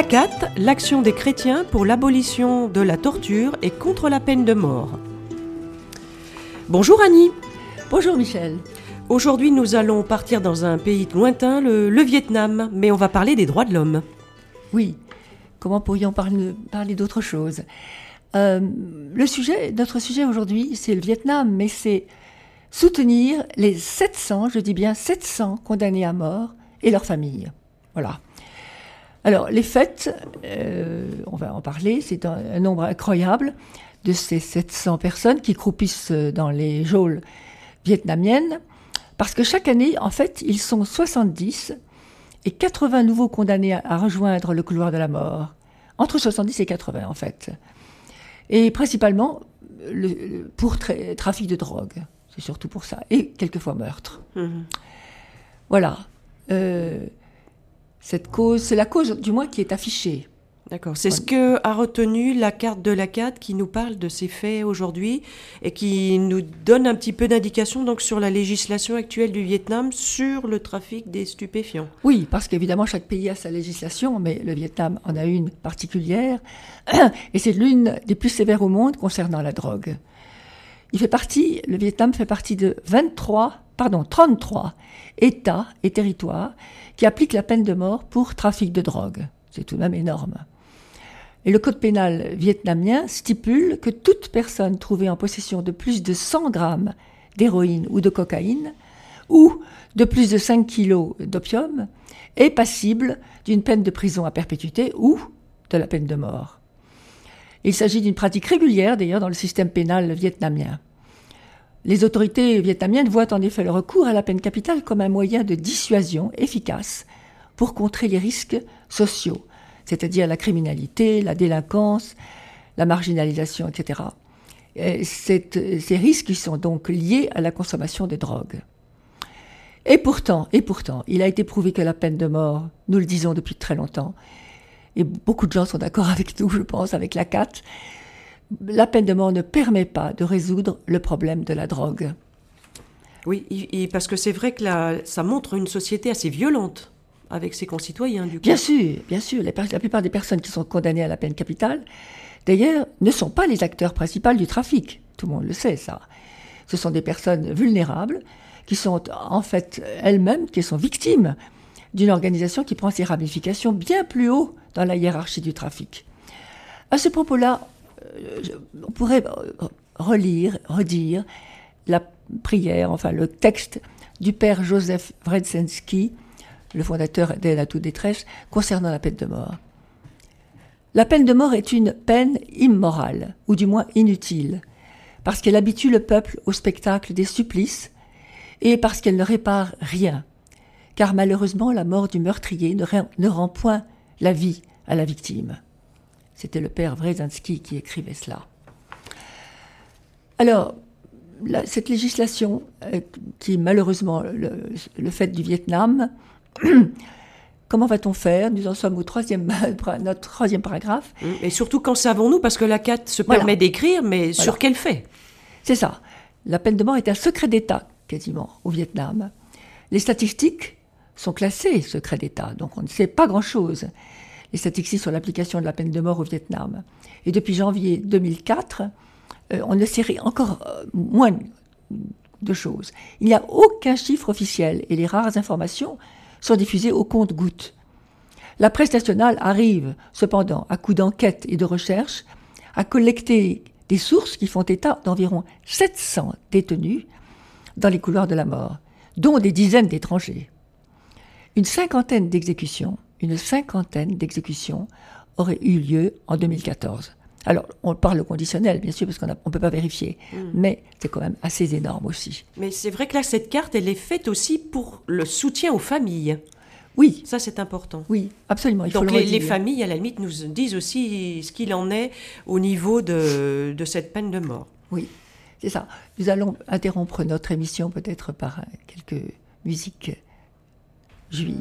L'ACAT, l'action des chrétiens pour l'abolition de la torture et contre la peine de mort. Bonjour Annie. Bonjour Michel. Aujourd'hui nous allons partir dans un pays lointain, le Vietnam, mais on va parler des droits de l'homme. Oui, comment pourrions parler d'autre chose? Notre sujet aujourd'hui, c'est le Vietnam, mais c'est soutenir les 700, je dis bien 700 condamnés à mort et leurs familles. Voilà. Alors, les faits, on va en parler, c'est un nombre incroyable de ces 700 personnes qui croupissent dans les geôles vietnamiennes, parce que chaque année, en fait, ils sont 70 et 80 nouveaux condamnés à rejoindre le couloir de la mort. Entre 70 et 80, en fait. Et principalement pour trafic de drogue. C'est surtout pour ça. Et quelquefois meurtre. Mmh. Voilà. Cette cause, c'est la cause, du moins, qui est affichée. D'accord. C'est ce que a retenu la carte de l'ACAT qui nous parle de ces faits aujourd'hui et qui nous donne un petit peu d'indication donc sur la législation actuelle du Vietnam sur le trafic des stupéfiants. Oui, parce qu'évidemment chaque pays a sa législation, mais le Vietnam en a une particulière et c'est l'une des plus sévères au monde concernant la drogue. Le Vietnam fait partie de 33 États et territoires qui appliquent la peine de mort pour trafic de drogue. C'est tout de même énorme. Et le code pénal vietnamien stipule que toute personne trouvée en possession de plus de 100 grammes d'héroïne ou de cocaïne, ou de plus de 5 kilos d'opium, est passible d'une peine de prison à perpétuité ou de la peine de mort. Il s'agit d'une pratique régulière, d'ailleurs, dans le système pénal vietnamien. Les autorités vietnamiennes voient en effet le recours à la peine capitale comme un moyen de dissuasion efficace pour contrer les risques sociaux, c'est-à-dire la criminalité, la délinquance, la marginalisation, etc. Ces risques qui sont donc liés à la consommation de drogue. Et pourtant, il a été prouvé que la peine de mort, nous le disons depuis très longtemps, et beaucoup de gens sont d'accord avec nous, je pense, avec l'ACAT, la peine de mort ne permet pas de résoudre le problème de la drogue. Oui, parce que c'est vrai que ça montre une société assez violente avec ses concitoyens, du coup. Bien sûr. La plupart des personnes qui sont condamnées à la peine capitale, d'ailleurs, ne sont pas les acteurs principaux du trafic. Tout le monde le sait, ça. Ce sont des personnes vulnérables qui sont, en fait, elles-mêmes, qui sont victimes d'une organisation qui prend ses ramifications bien plus haut dans la hiérarchie du trafic. À ce propos-là, on pourrait redire la prière, enfin le texte du père Joseph Wretzensky, le fondateur d'Aide à toute détresse, concernant la peine de mort. La peine de mort est une peine immorale, ou du moins inutile, parce qu'elle habitue le peuple au spectacle des supplices et parce qu'elle ne répare rien, car malheureusement la mort du meurtrier ne rend point la vie à la victime. C'était le père Wretzensky qui écrivait cela. Alors, cette législation, qui est malheureusement le fait du Vietnam, comment va-t-on faire? Nous en sommes au notre troisième paragraphe. Et surtout, qu'en savons-nous? Parce que l'ACAT se permet d'écrire, mais sur quel fait? C'est ça. La peine de mort est un secret d'État, quasiment, au Vietnam. Les statistiques sont classées secret d'État, donc on ne sait pas grand-chose. Les statistiques sur l'application de la peine de mort au Vietnam. Et depuis janvier 2004, on ne sait encore moins de choses. Il n'y a aucun chiffre officiel et les rares informations sont diffusées au compte-gouttes. La presse nationale arrive, cependant, à coup d'enquête et de recherche, à collecter des sources qui font état d'environ 700 détenus dans les couloirs de la mort, dont des dizaines d'étrangers. Une cinquantaine d'exécutions auraient eu lieu en 2014. Alors, on parle au conditionnel, bien sûr, parce qu'on ne peut pas vérifier. Mais c'est quand même assez énorme aussi. Mais c'est vrai que là, cette carte, elle est faite aussi pour le soutien aux familles. Oui. Ça, c'est important. Oui, absolument. Donc, les familles, à la limite, nous disent aussi ce qu'il en est au niveau de cette peine de mort. Oui, c'est ça. Nous allons interrompre notre émission peut-être par quelques musiques juives.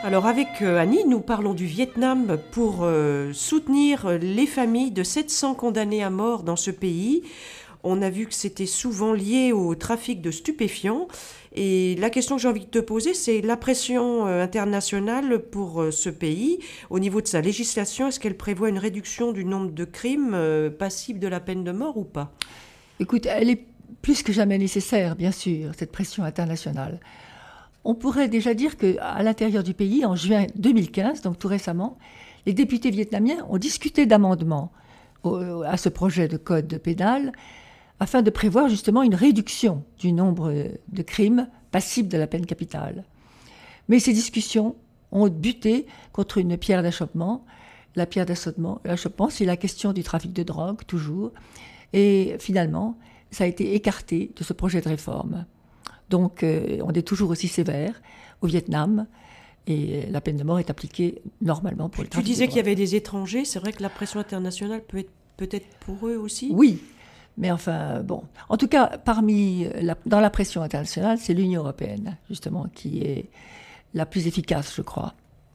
Alors avec Annie, nous parlons du Vietnam pour soutenir les familles de 700 condamnés à mort dans ce pays. On a vu que c'était souvent lié au trafic de stupéfiants. Et la question que j'ai envie de te poser, c'est la pression internationale pour ce pays. Au niveau de sa législation, est-ce qu'elle prévoit une réduction du nombre de crimes passibles de la peine de mort ou pas ? Écoute, elle est plus que jamais nécessaire, bien sûr, cette pression internationale. On pourrait déjà dire qu'à l'intérieur du pays, en juin 2015, donc tout récemment, les députés vietnamiens ont discuté d'amendements à ce projet de code pénal afin de prévoir justement une réduction du nombre de crimes passibles de la peine capitale. Mais ces discussions ont buté contre une pierre d'achoppement. La pierre d'achoppement, c'est la question du trafic de drogue, toujours. Et finalement, ça a été écarté de ce projet de réforme. Donc, on est toujours aussi sévère au Vietnam. Et la peine de mort est appliquée normalement pour le trafic de drogue. Tu disais qu'il y avait des étrangers. C'est vrai que la pression internationale peut être peut-être pour eux aussi ? Oui. Mais enfin, bon. En tout cas, dans la pression internationale, c'est l'Union européenne, justement, qui est la plus efficace, je crois.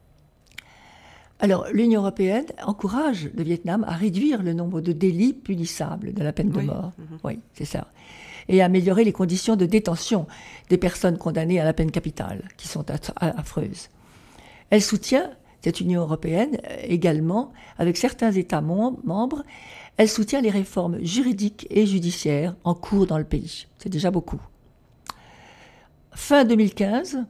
Alors, l'Union européenne encourage le Vietnam à réduire le nombre de délits punissables de la peine de mort. Oui, c'est ça. Et à améliorer les conditions de détention des personnes condamnées à la peine capitale, qui sont affreuses. Elle soutient, cette Union européenne, également, avec certains États membres, elle soutient les réformes juridiques et judiciaires en cours dans le pays. C'est déjà beaucoup. Fin 2015,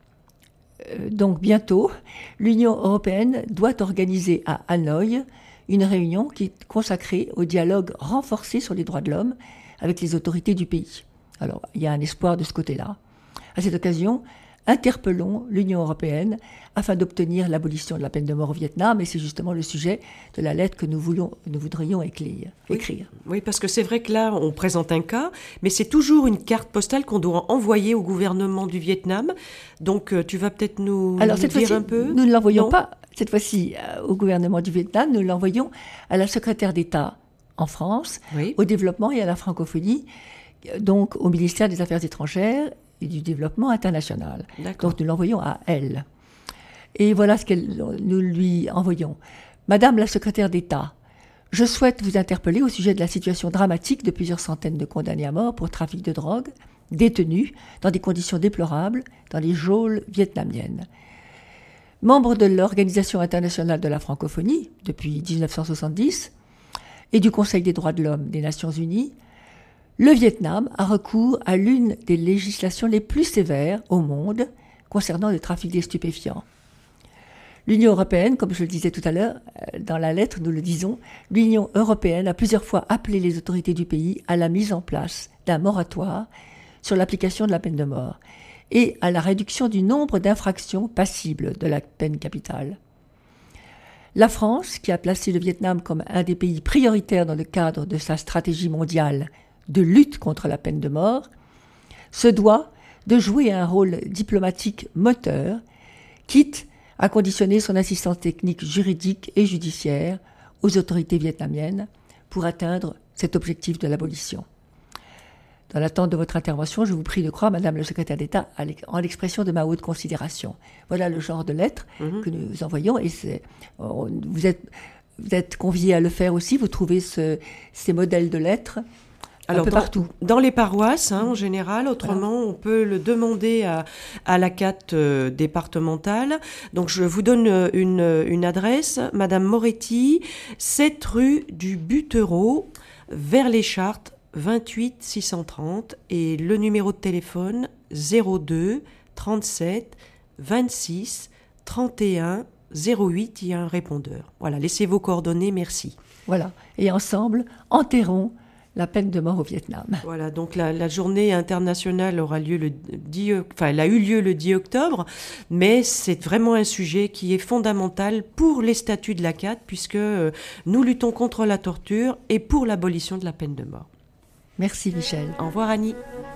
donc bientôt, l'Union européenne doit organiser à Hanoï une réunion qui est consacrée au dialogue renforcé sur les droits de l'homme avec les autorités du pays. Alors, il y a un espoir de ce côté-là. À cette occasion, interpellons l'Union européenne afin d'obtenir l'abolition de la peine de mort au Vietnam, et c'est justement le sujet de la lettre que nous voudrions écrire. Oui, parce que c'est vrai que là, on présente un cas, mais c'est toujours une carte postale qu'on doit envoyer au gouvernement du Vietnam. Donc, tu vas peut-être nous dire un peu ? Nous ne l'envoyons pas, cette fois-ci, au gouvernement du Vietnam, nous l'envoyons à la secrétaire d'État en France, au développement et à la francophonie, donc au ministère des Affaires étrangères et du développement international. D'accord. Donc nous l'envoyons à elle. Et voilà ce que nous lui envoyons. Madame la secrétaire d'État, je souhaite vous interpeller au sujet de la situation dramatique de plusieurs centaines de condamnés à mort pour trafic de drogue, détenus dans des conditions déplorables dans les geôles vietnamiennes. Membre de l'Organisation internationale de la francophonie depuis 1970 et du Conseil des droits de l'homme des Nations unies, le Vietnam a recours à l'une des législations les plus sévères au monde concernant le trafic des stupéfiants. L'Union européenne, comme je le disais tout à l'heure, dans la lettre, nous le disons, l'Union européenne a plusieurs fois appelé les autorités du pays à la mise en place d'un moratoire sur l'application de la peine de mort et à la réduction du nombre d'infractions passibles de la peine capitale. La France, qui a placé le Vietnam comme un des pays prioritaires dans le cadre de sa stratégie mondiale de lutte contre la peine de mort, se doit de jouer un rôle diplomatique moteur, quitte à conditionner son assistance technique juridique et judiciaire aux autorités vietnamiennes pour atteindre cet objectif de l'abolition. Dans l'attente de votre intervention, je vous prie de croire, Madame le secrétaire d'État, en l'expression de ma haute considération. Voilà le genre de lettre que nous envoyons, et vous êtes conviés à le faire aussi. Vous trouvez ces modèles de lettres un peu partout. Dans les paroisses, en général. Autrement, on peut le demander à la CAT départementale. Donc, je vous donne une adresse. Madame Moretti, 7 rue du Butereau, vers les Chartes, 28 630. Et le numéro de téléphone, 02 37 26 31 08. Il y a un répondeur. Voilà, laissez vos coordonnées, merci. Voilà, et ensemble, enterrons la peine de mort au Vietnam. Voilà, donc la journée internationale aura lieu elle a eu lieu le 10 octobre, mais c'est vraiment un sujet qui est fondamental pour les statuts de la CAT, puisque nous luttons contre la torture et pour l'abolition de la peine de mort. Merci Michel. Au revoir Annie.